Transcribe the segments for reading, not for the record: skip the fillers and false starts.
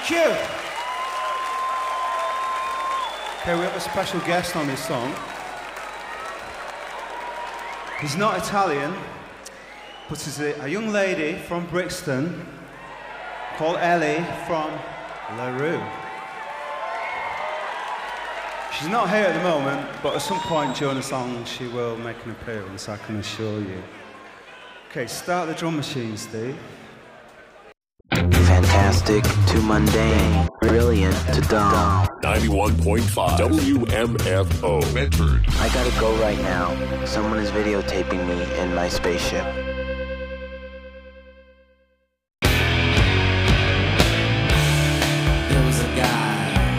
Thank you. Okay, we have a special guest on this song. He's not Italian, but he's a young lady from Brixton called Ellie from La Rue. She's not here at the moment, but at some point during the song she will make an appearance, I can assure you. Okay, start the drum machine, Steve. Fantastic to mundane, brilliant to dumb. 91.5 WMFO Medford. I gotta go right now. Someone is videotaping me in my spaceship. There was a guy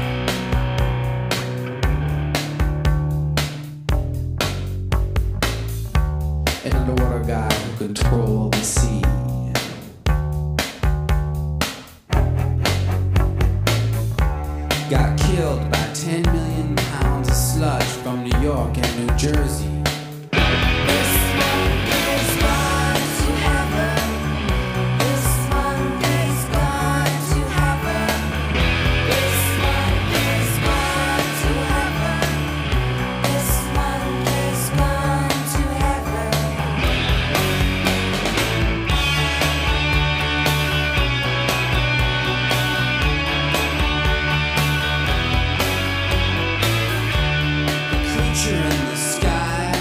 an underwater guy who controlled the sea. Got killed by 10 million pounds of sludge from New York and New Jersey. In the sky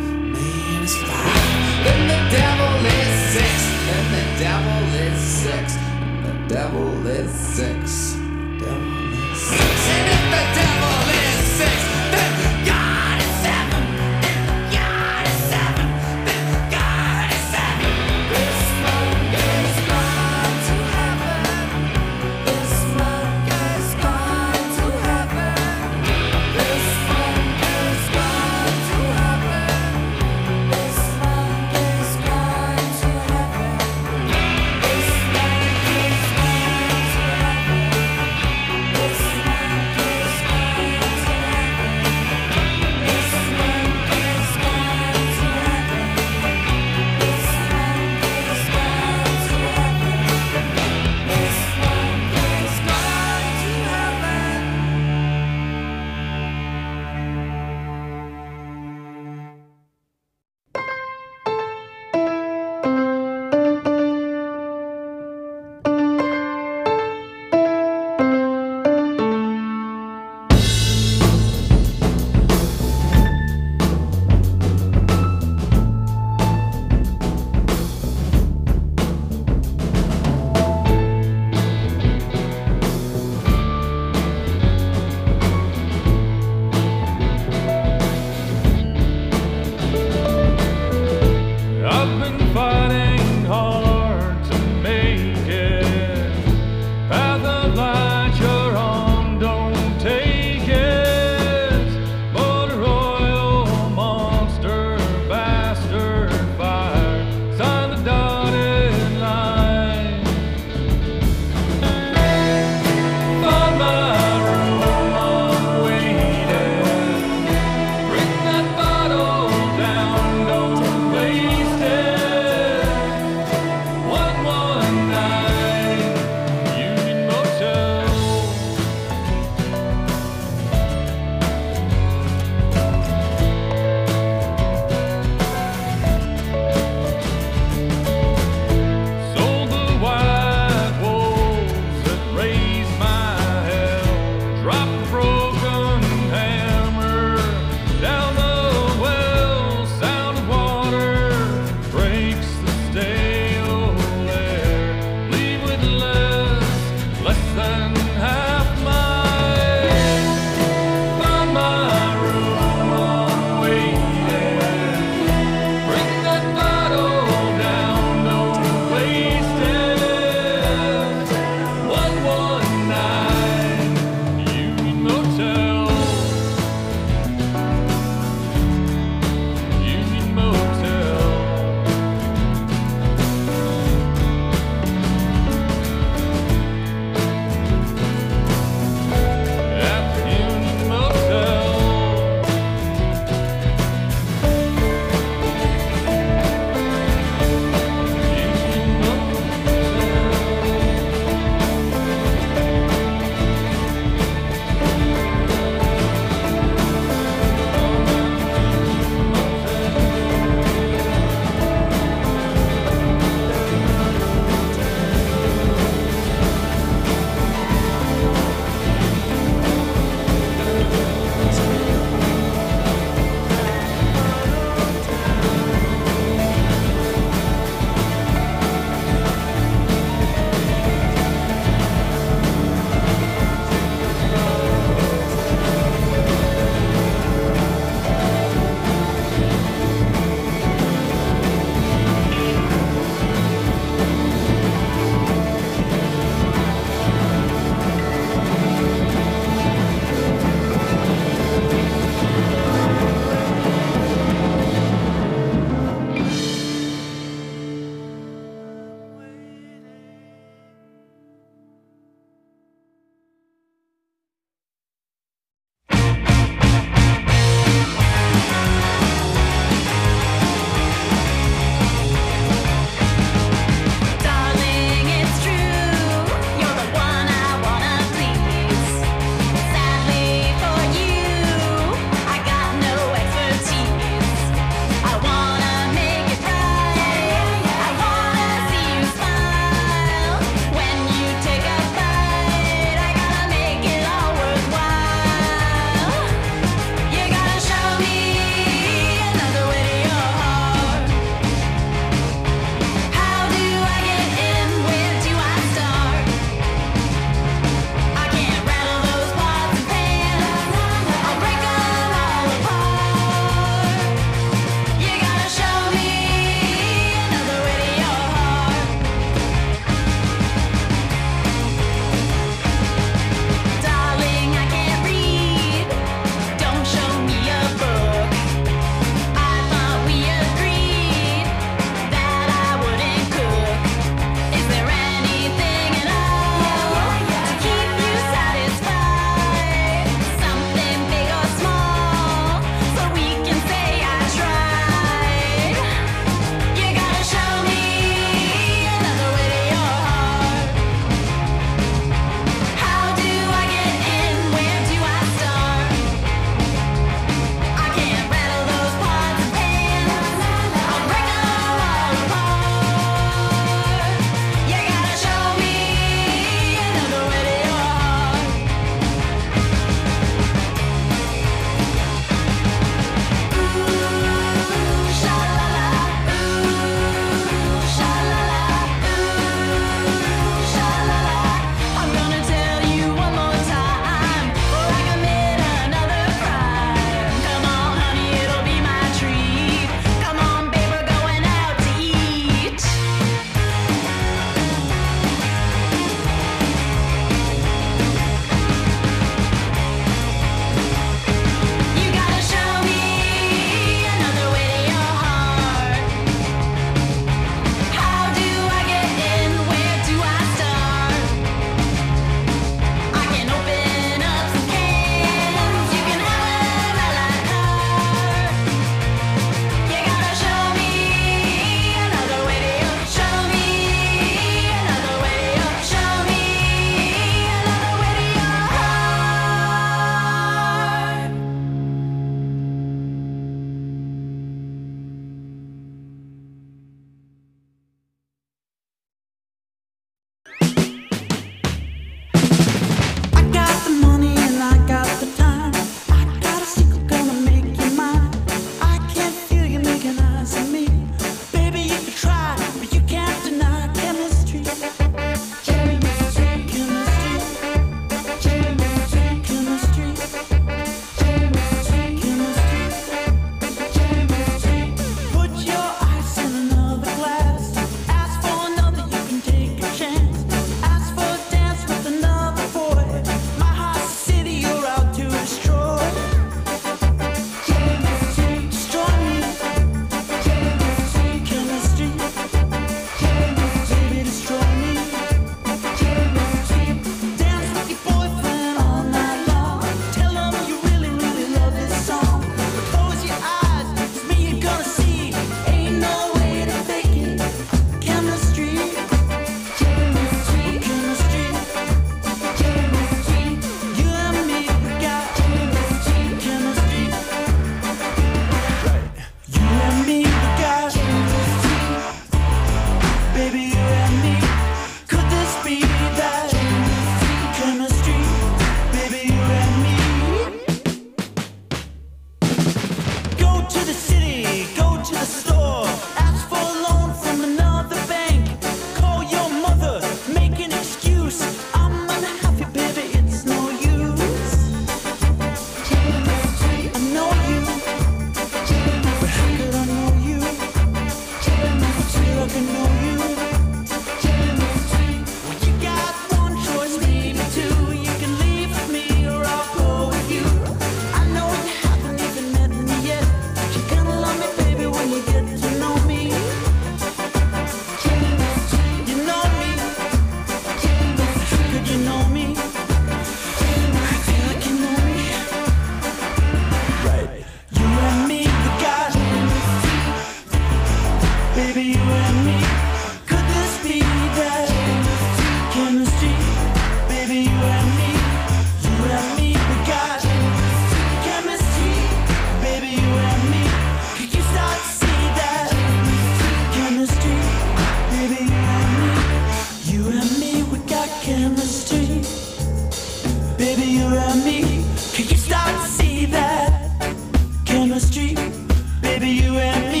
baby, you and me. Can you start to see that chemistry, baby, you and me?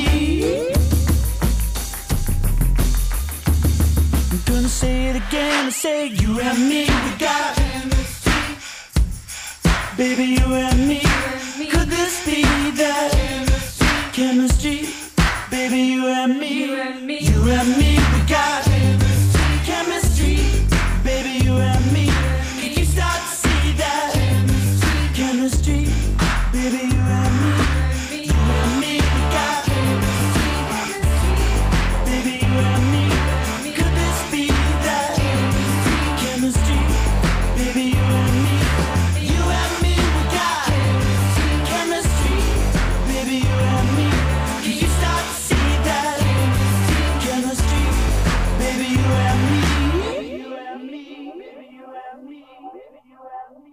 I'm gonna say it again and say you and me, we got chemistry, baby, you and me. Could this be that chemistry, baby, you and me? You and me, we got chemistry, baby, you and me. Can you start to see that chemistry, baby, you and me? You and me, we got baby, you and me. Could this be that chemistry, baby, you and me? You and me, we got chemistry, baby, you and me. Can you start to see that chemistry, baby, you and me? You and me, baby, you and me, baby, you and me.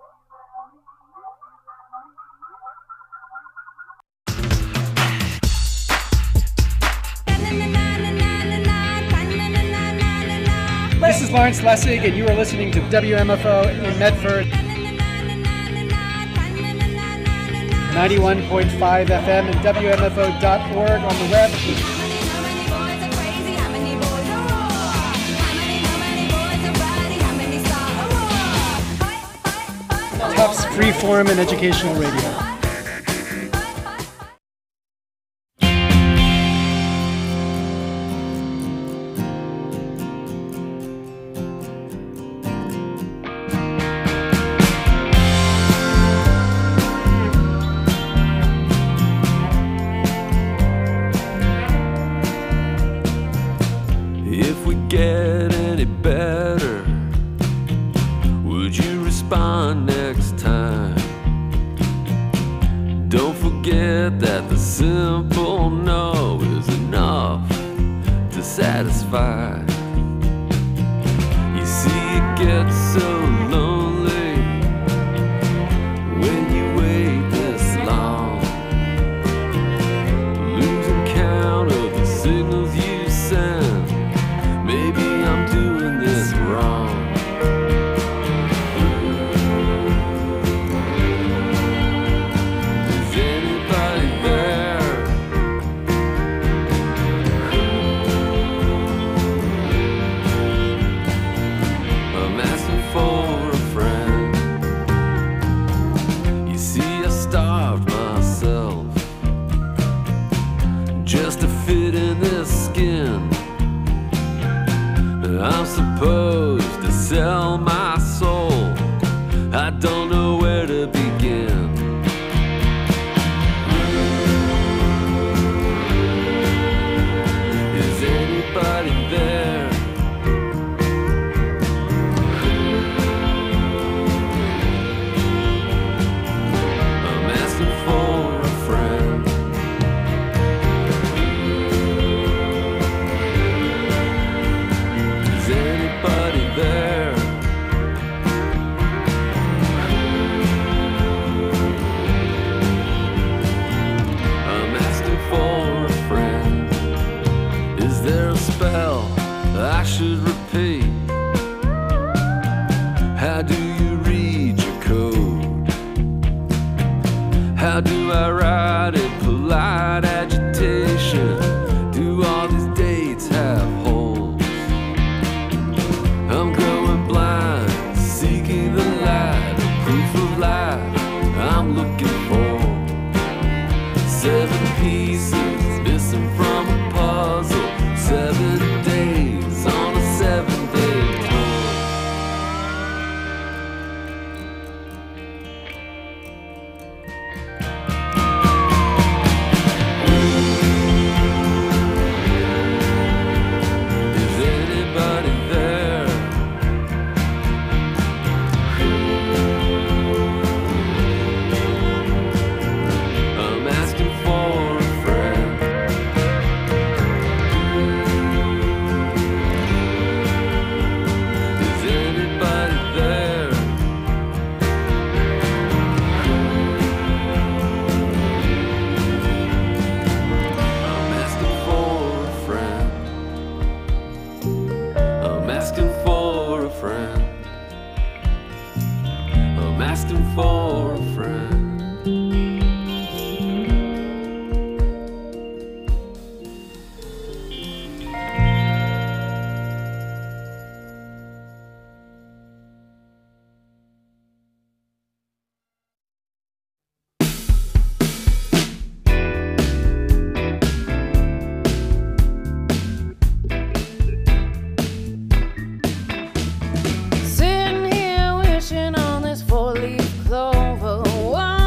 This is Lawrence Lessig, and you are listening to WMFO in Medford. 91.5 FM and WMFO.org on the web. Tufts Freeform and Educational Radio. If we get any better, would you respond next time? Don't forget that the simple no is enough to satisfy. You see, it gets so lonely when you wait this long, losing count of the signals you send. Maybe I'm doing this wrong. Is anybody there? I'm asking for a friend. You see, I starved myself just to fit in this skin. I'm supposed to sell my soul. I don't know where to begin. Is anybody there? I'm asking for a friend. Is anybody there? I'm asking for a friend. Is there a spell I should repeat? How do you read your code? How do I write in polite agitation? Do all these dates have holes? I'm going blind, seeking the light, proof of life I'm looking for. 7 pieces missing from a puzzle. 7 days on a 7-day tour. Is anybody there? I'm asking for asking for a friend. Sitting here wishing on this four-leaf clover. Why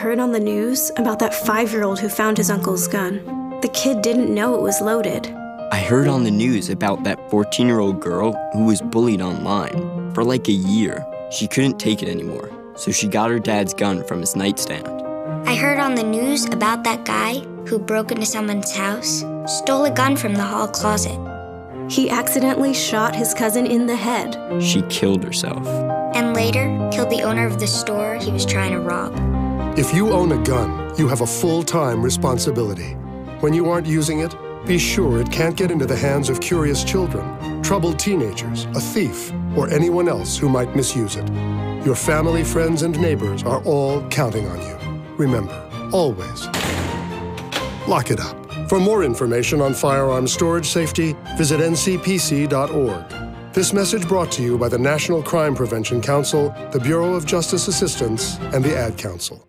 heard on the news about that 5-year-old who found his uncle's gun. The kid didn't know it was loaded. I heard on the news about that 14-year-old girl who was bullied online for like a year. She couldn't take it anymore, so she got her dad's gun from his nightstand. I heard on the news about that guy who broke into someone's house, stole a gun from the hall closet. He accidentally shot his cousin in the head. She killed herself. And later, killed the owner of the store he was trying to rob. If you own a gun, you have a full-time responsibility. When you aren't using it, be sure it can't get into the hands of curious children, troubled teenagers, a thief, or anyone else who might misuse it. Your family, friends, and neighbors are all counting on you. Remember, always, lock it up. For more information on firearms storage safety, visit ncpc.org. This message brought to you by the National Crime Prevention Council, the Bureau of Justice Assistance, and the Ad Council.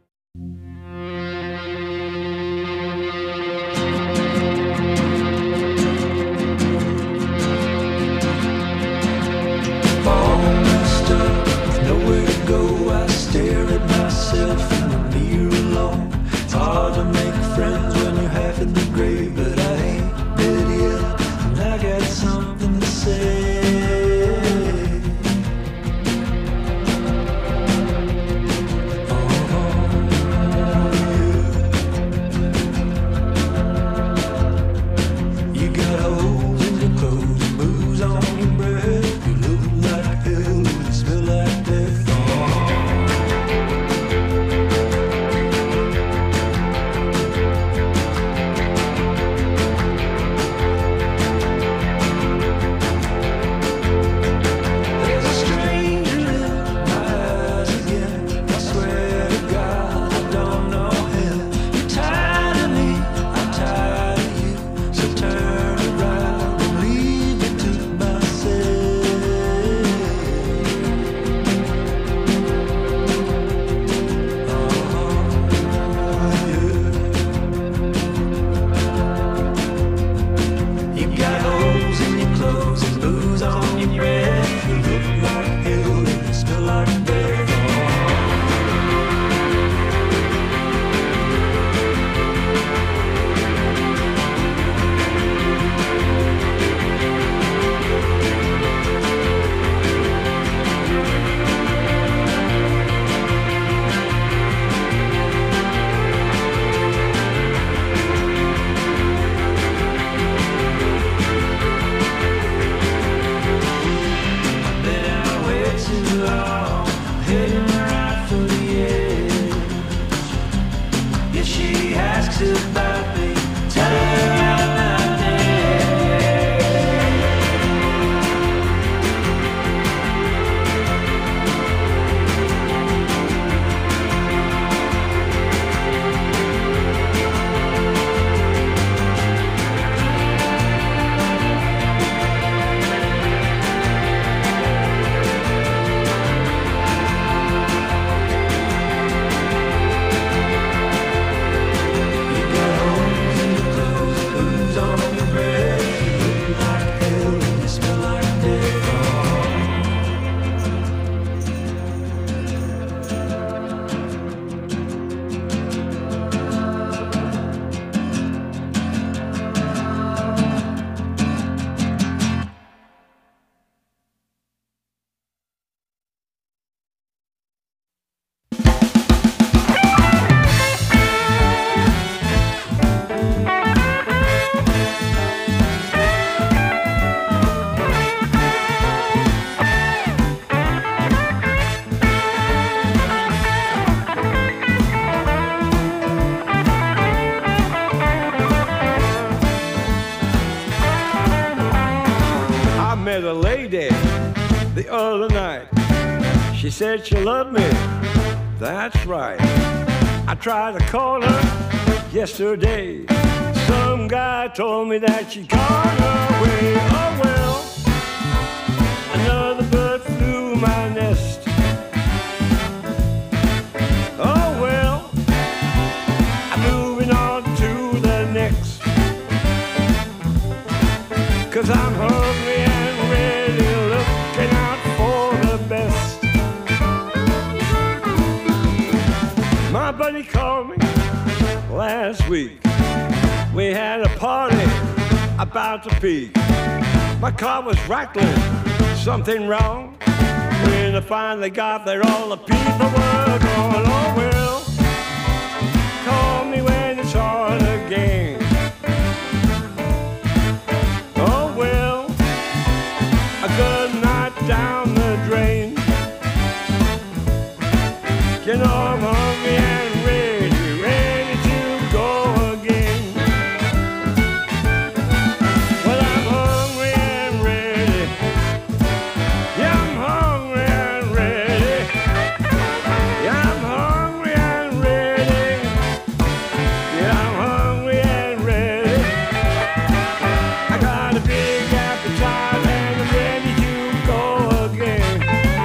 Nowhere to go, I stare at myself in the mirror alone. It's hard to make friends when you're half in the grave, but I ain't dead yet, and I got something to say. You got holes in your clothes and booze on your breath. You look like hell and you smell like death. There's a stranger in my eyes again. I swear to God I don't know him. You're tired of me, I'm tired of you. So turn around and leave me to myself. You got holes in your clothes and booze on your breath. You look like hell and you smell like death. Been out way too long, heading right for the edge. If she asks about me, tell her I'm not dead. You got holes in your clothes, booze on your breath. You look like hell and you smell like death. I met a lady the other night. She said she loved me, that's right. I tried to call her yesterday. Some guy told me that she'd gone away. Oh well, another bird flew my nest. Oh well, I'm moving on to the next. 'Cause I'm hungry and ready, looking out for the best. My buddy called week. We had a party about to peak. My car was rattling, something wrong. When I finally got there, all the people were going, oh well, call me when it's hard again. Oh well, a good night down the drain. You know I'm hungry and ready to go again. Well, I'm hungry and ready. Yeah, I'm hungry and ready. Yeah, I'm hungry and ready. Yeah, I'm hungry and ready. I got a big appetite and I'm ready to go again.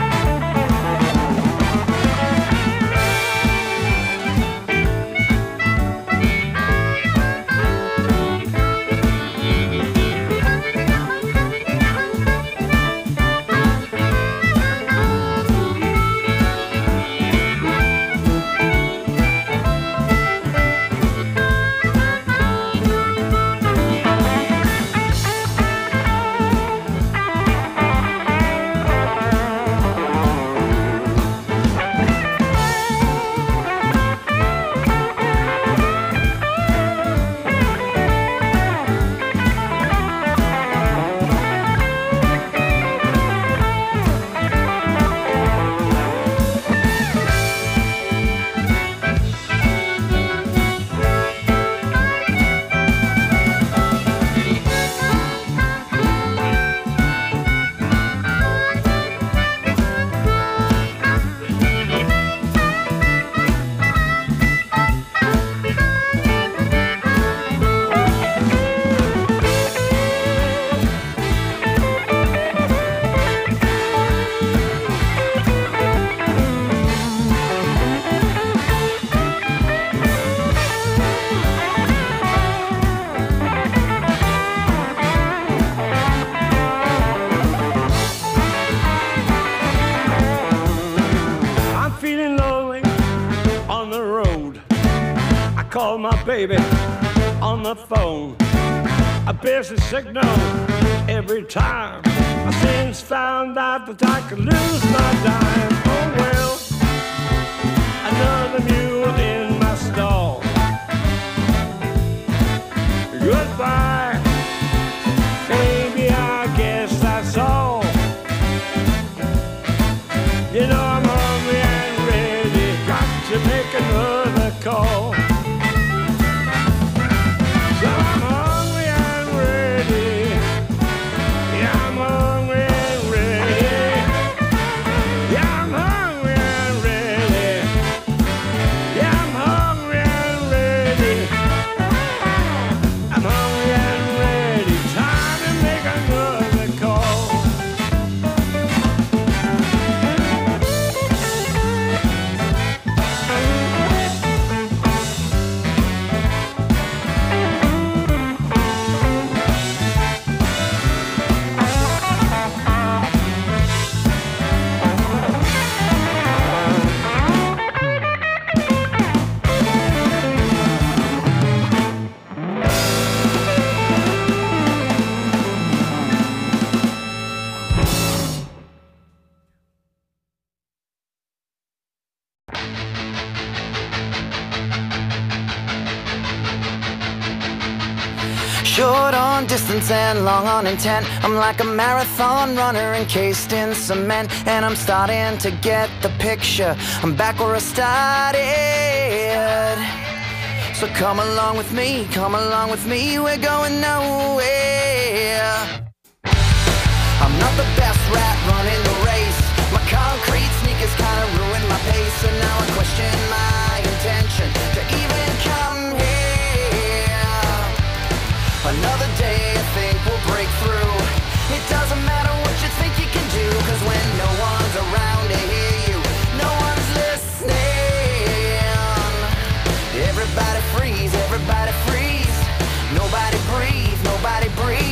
Call my baby on the phone. A busy signal every time. I since found out that I could lose my dime. Oh well, another mule in my stall. Goodbye, baby, I guess that's all. You know I'm hungry and ready, got to make another call. Short on distance and long on intent. I'm like a marathon runner encased in cement, and I'm starting to get the picture. I'm back where I started. So come along with me, we're going nowhere. I'm not the best rat running the race. My concrete sneakers kinda ruined my pace, and now I question my intention to even come here. Another day I think we'll break through. It doesn't matter what you think you can do, cause when no one's around to hear you, no one's listening. Everybody freeze, nobody breathe, nobody breathe.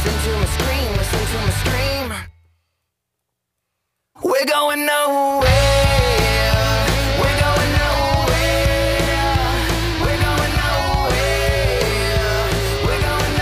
Listen to me scream, listen to me scream. We're going nowhere. We're going nowhere. We're going nowhere. We're going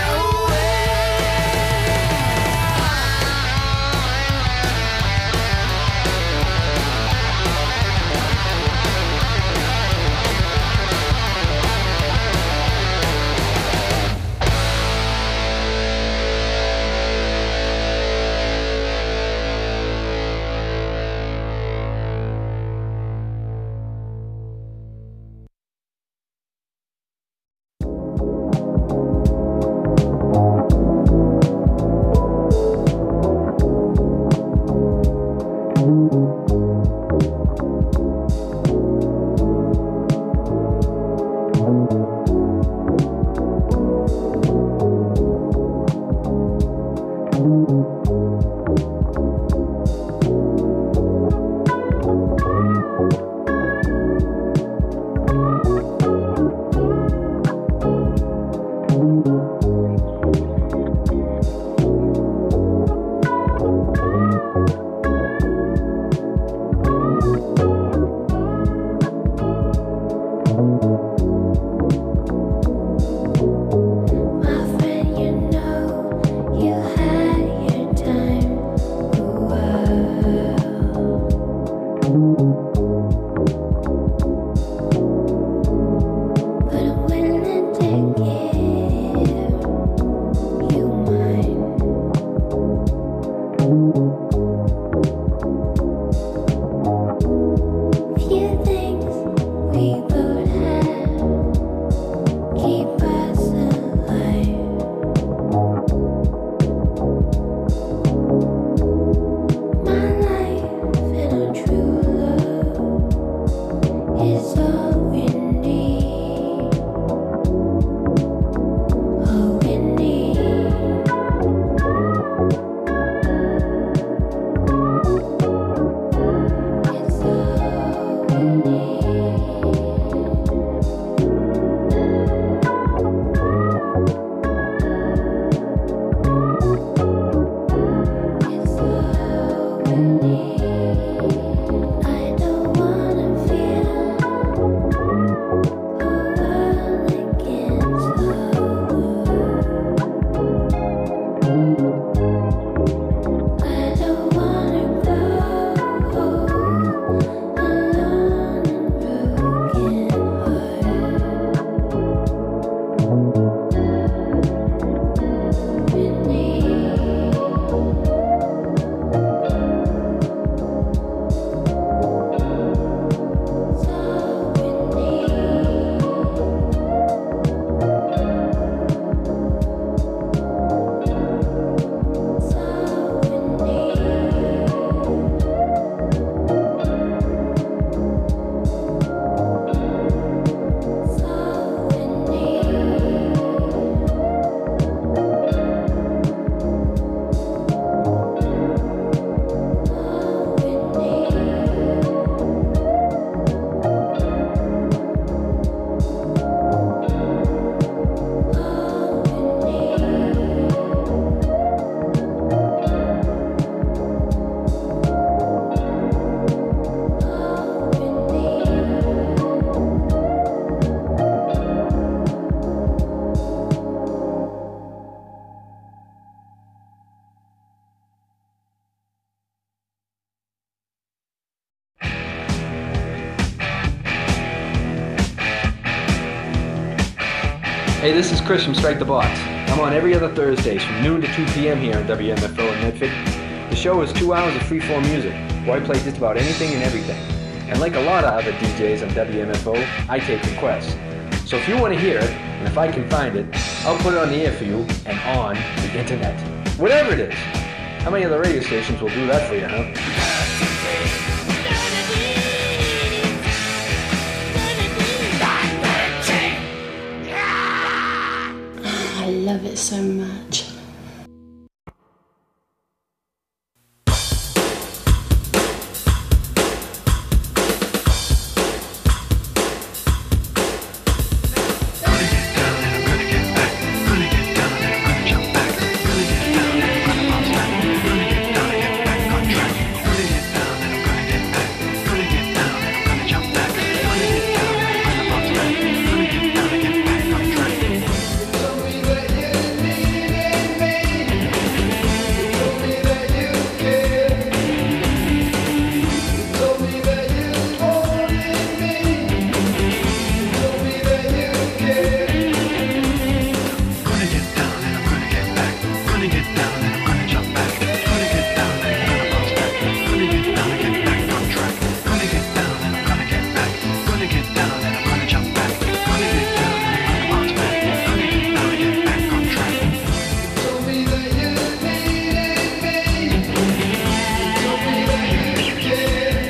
Hey, this is Chris from Strike the Box. I'm on every other Thursdays from noon to 2 p.m. here on WMFO in Medford. The show is 2 hours of free-form music, where I play just about anything and everything. And like a lot of other DJs on WMFO, I take requests. So if you want to hear it, and if I can find it, I'll put it on the air for you and on the internet. Whatever it is. How many other radio stations will do that for you, huh? I love it so much. Gonna get down and I'm gonna jump back. Gonna get down and I'm gonna bounce back. Gonna get down and get back on track. Gonna get down and I'm gonna get back. Gonna get down and I'm gonna jump back. Gonna get down and I'm gonna bounce back. Gonna get down and get back on track. Told me that you needed me. Told me that you cared.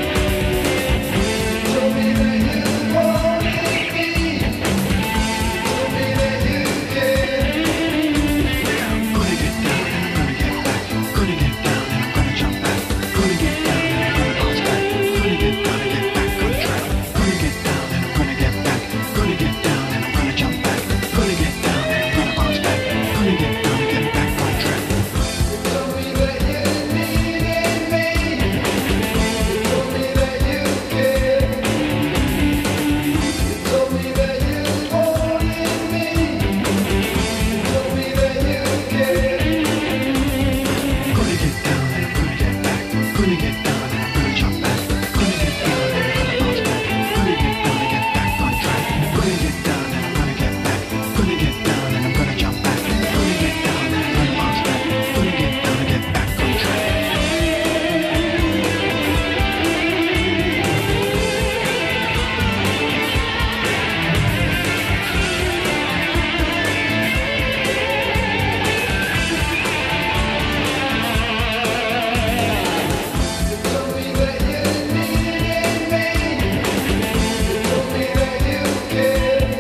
Told me that you wanted me. Told me that you cared. Gonna get down and I'm gonna get back. Gonna get down and I'm gonna jump back. Gonna get down and I'm gonna bounce back. Gonna get down and get back on track. Gonna get down and I'm gonna get back. Gonna get down and I'm gonna jump back. Gonna get down and I'm gonna bounce back. Gonna get down and get back on track. Told me that you needed me. Told me that you cared. Told me that you wanted me. Told me that you cared. Gonna get down and I'm gonna get back. Gonna get down and I'm gonna jump back. Gonna get down and I'm gonna bounce back. Gonna get down and get back on track. Gonna get down and I'm gonna get back. Gonna get down and I'm gonna jump back. Gonna get down and I'm gonna bounce back. Gonna get down and get back on track. Told me that you needed me. Told me that you cared.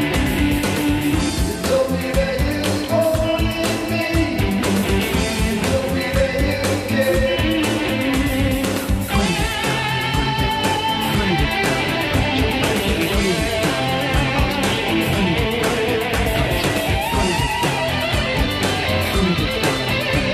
Told me that you wanted me. Told me that you cared. Gonna get down and I'm gonna get back. Gonna get down and I'm gonna jump back. Gonna get down and I'm gonna bounce back. Gonna get down and get back on track. Gonna get down and I'm gonna get back. Gonna get down and I'm gonna jump back. Gonna get down and bounce back. Gonna get down and get back on track.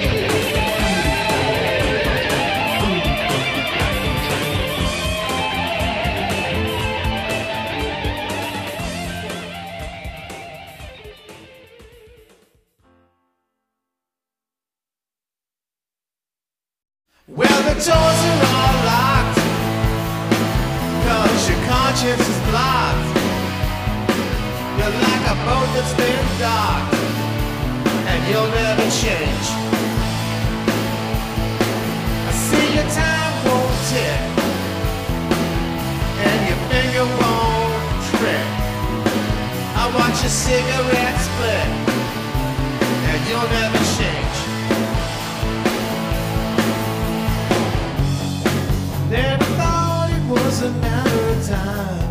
Well, the doors are all locked, 'cause your conscience is blocked. You're like a boat that's been docked, and you'll never change. I see your time won't tick, and your finger won't trick. I watch your cigarette split, and you'll never change. Never thought it was a matter of time.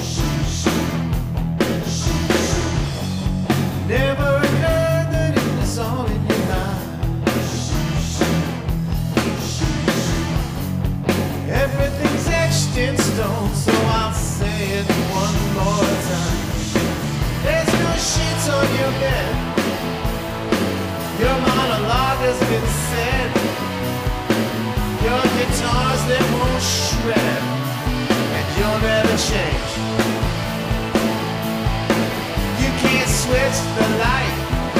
Never occurred that it was all in your mind. Everything's etched in stone, so I'll say it one more time. There's no sheets on your bed. Your monologue has been said. Your guitars, they won't shred, and you'll never change. You can't switch the light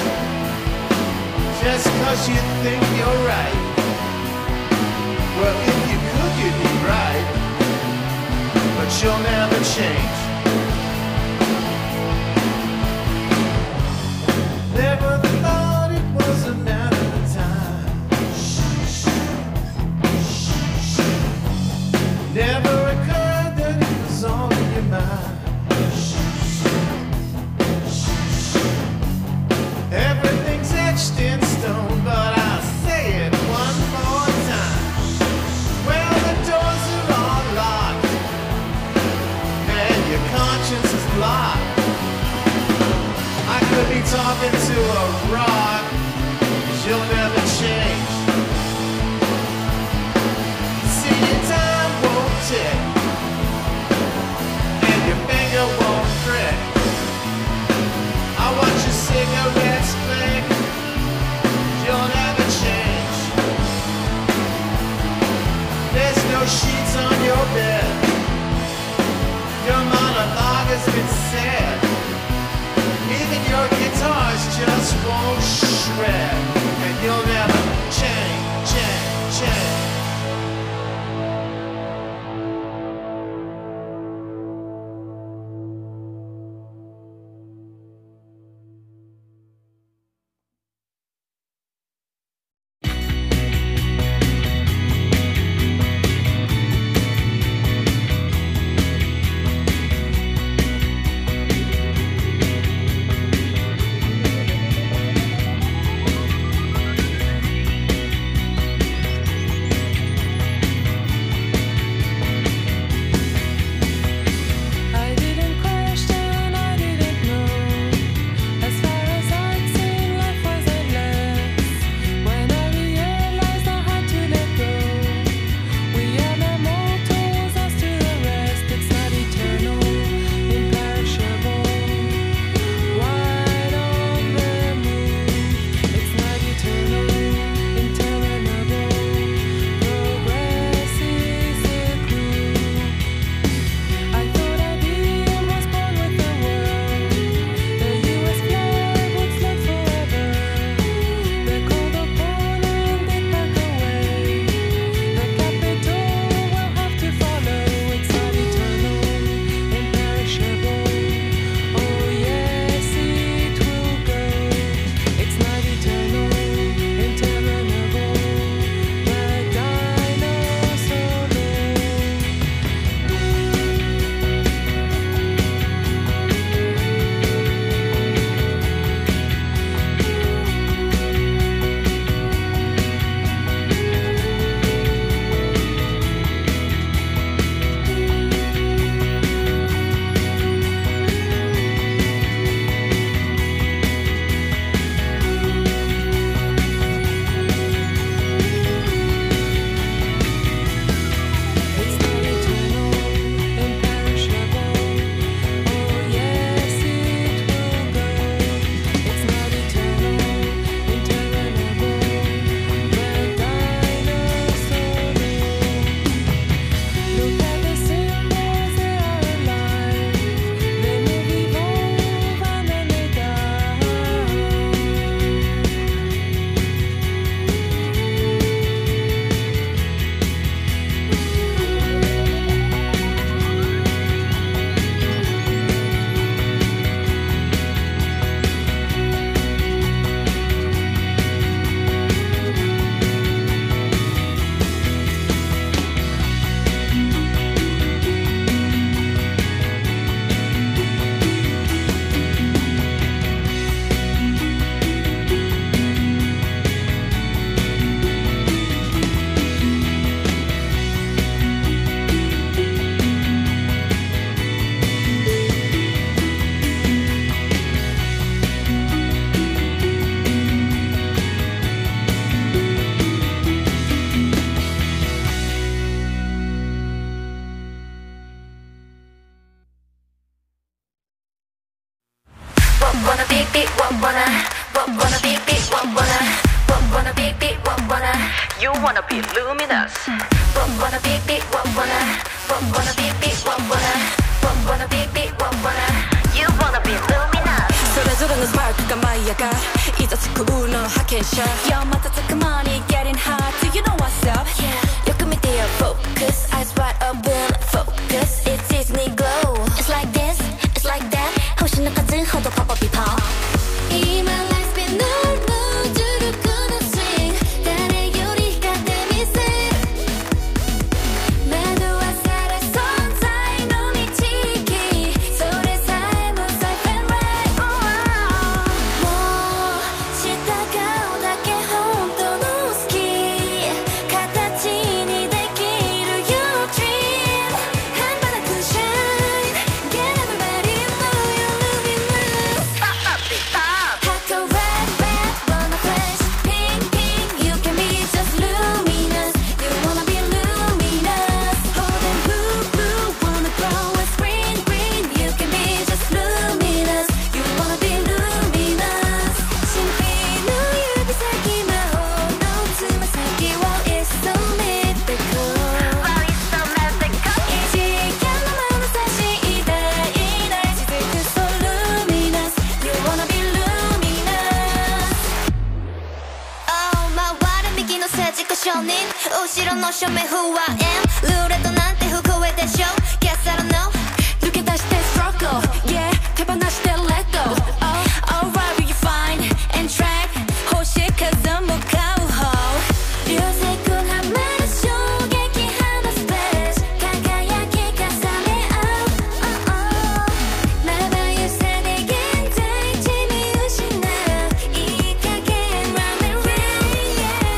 just 'cause you think you're right. Well, if you could, you'd be right, but you'll never change. Never thought it was a matter of time. Never occurred that it was all in your mind. Everything's etched in stone, but I'll say it one more time. Well, the doors are all locked, and your conscience is blocked. I could be talking to a rock, 'cause you'll never change. See, your time won't tick, and your finger won't prick. I watch your cigarettes click, you'll never change. There's no sheets on your bed. Your monologue has been said. Even your guitars just won't shred, and you'll never change, change, change. wanna be luminous. Wanna be, wanna be, wanna. You wanna be luminous. それぞれのスパークが舞い上がる。いざ作るの派遣者。Yo, 瞬く間に getting hot. Do you know what's up? Yeah. よく見てよ focus. Eyes wide open, focus. It's Disney glow. It's like this, it's like that. 星の数ほどポポピポ。今 life's been no more. 重力の swing. 誰より光ってみせる。惑わされ存在の導き。それさえも safe and right. もう従うだけ本当の好き。形にできる your dream. 半端なく shine. Get everybody know you're luminous. Pop up the top. Hot red, red, wanna flash. Pink, pink, you can be just luminous. You wanna be luminous. Holding blue, blue, wanna glow with green, green. You can be just luminous. You wanna be luminous. 神秘の指先、魔法のつま先。Wow, it's so mythical. Wow, it's so mythical. 異次元の眼差し、偉大な雫 so luminous. You wanna be luminous. Oh, 回る右の政治家承認。後ろの正面不安。ルーレットなんて不公平でしょ。Guess I don't know. 抜け出して struggle. Yeah, 手放して let go. Oh, alright, will you find and track. 星数も買う方。流星群はまる衝撃派のスペース。輝き重ね合う。まばゆさで現在地見失う。いい加減 run and rain.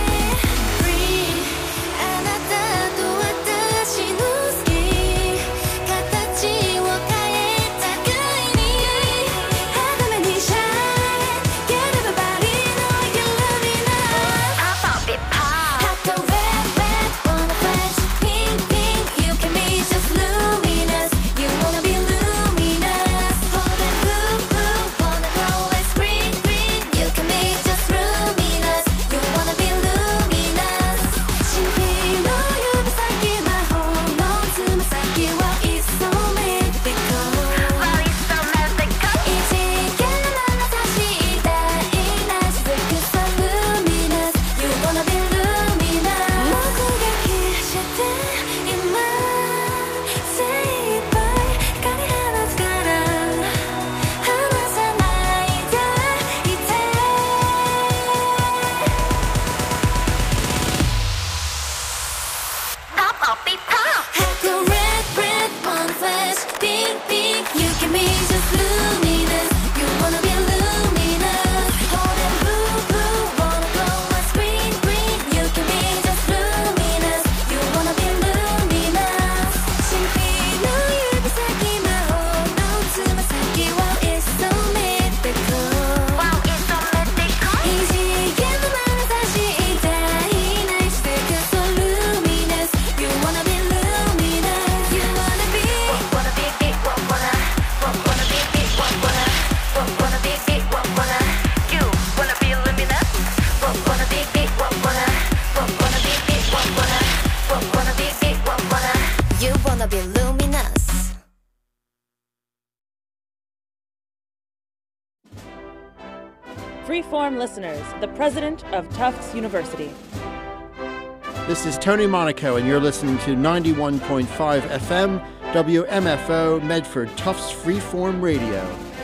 Free. あなたと私の好き。形を変えた互いに。肌目に shine. Get everybody know you're luminous. Pop up it pop. Hot red, red, wanna flash. Pink, pink, you can be just luminous. You wanna be luminous. Holding blue, blue, wanna glow with green, green. You can be just luminous. You wanna be luminous. 神秘の指先、魔法のつま先。Wow, it's so mythical. Wow, it's so mythical. 異次元の眼差し、偉大な雫 so luminous. You wanna be luminous. 目撃して今精一杯光放つから離さないでいて。Pop up it pop. Hot red, red, one flash. Pink, pink, you can be just luminous. You wanna be luminous. Holding blue, blue, wanna glow with green, green. You can be just luminous. You wanna be luminous. 神秘の指先、魔法のつま先。Wow, it's so mythical. Wow, it's so mythical. 異次元の眼差し、偉大な雫 so luminous. You wanna be luminous. You wanna be, wanna be, wanna be, wanna be, wanna. You wanna be luminous. Wanna be, wanna be, wanna. You wanna be luminous. Freeform listeners, the president of Tufts University. This is Tony Monaco, and you're listening to 91.5 FM, WMFO, Medford Tufts Freeform Radio.